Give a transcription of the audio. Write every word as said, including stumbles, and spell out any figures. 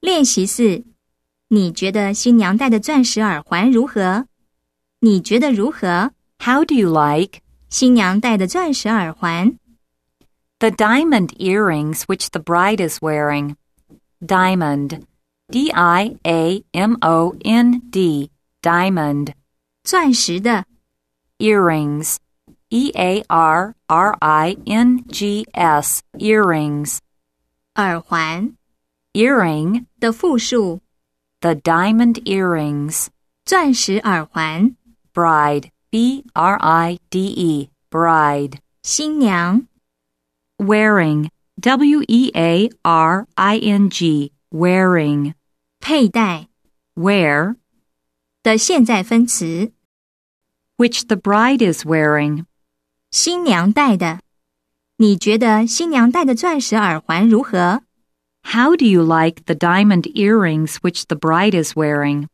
练习四，你觉得新娘戴的钻石耳环如何？你觉得如何？ How do you like 新娘戴的钻石耳环 the diamond earrings which the bride is wearing? Diamond, D I A M O N D, diamond. 钻石的 Earrings, E A R R I N G S, earrings. 耳环 Earring, 的复数 the diamond earrings. 钻石耳环 Bride, B R I D E, bride. 新娘 Wearing, W E A R I N G, wearing. 佩戴 Wear, 的现在分词 which the bride is wearing. 新娘戴的你觉得新娘戴的钻石耳环如何？ How do you like the diamond earrings which the bride is wearing?